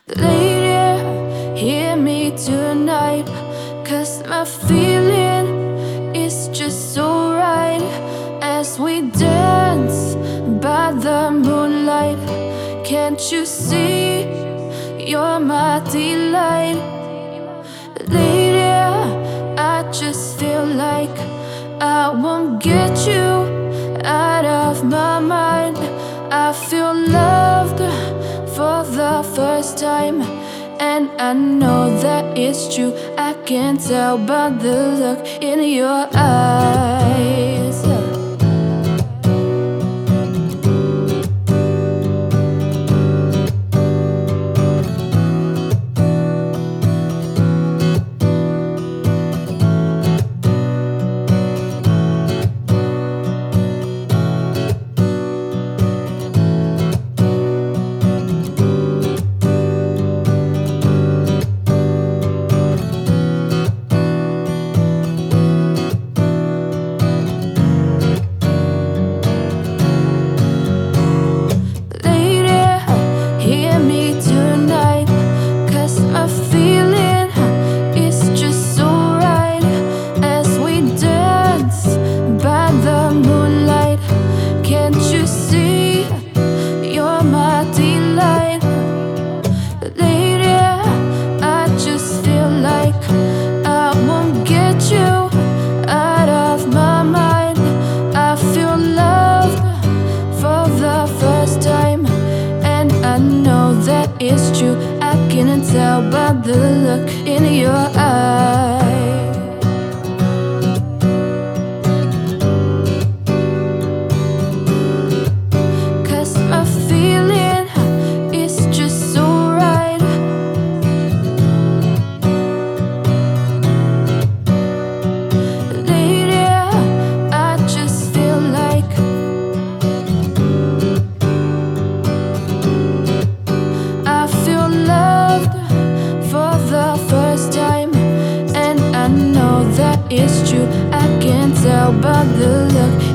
Lady, hear me tonight, 'cause my feeling is just so right. As we dance by the moonlight, can't you see you're my delight? Lady, I just feel like I won't get you out of my mind. I feel loved for the first time, and I know that it's true. I can tell by the look in your eyes. It's true, I can tell by the look in your eye. 'Cause my feeling is just so right. Lady, I just feel like it's true, I can tell by the look